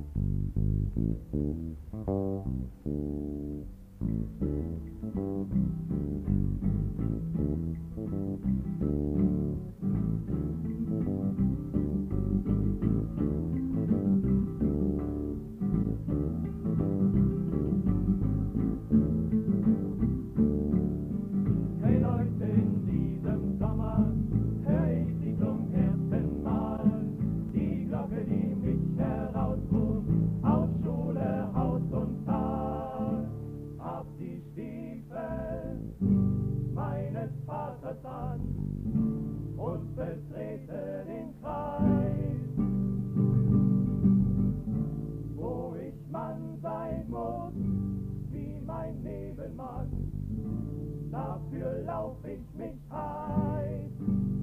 Und betrete den Kreis, wo ich Mann sein muss, wie mein Nebenmann, dafür lauf ich mich heiß.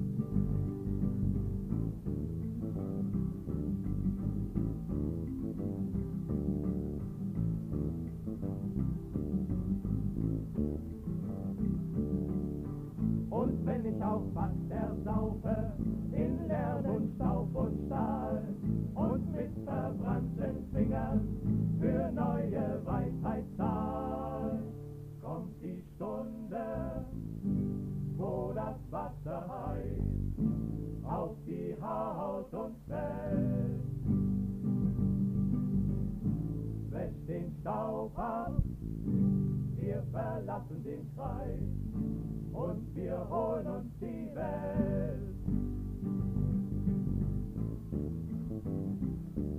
Und wenn ich auf was ersaufe, in Lärm und Staub und Stahl, und mit verbrannten Fingern für neue Weisheit zahl, kommt die Stunde, wo das Wasser heiß auf die Haut und fällt. Wäscht den Staub ab, wir verlassen den Kreis, und wir holen uns die Welt.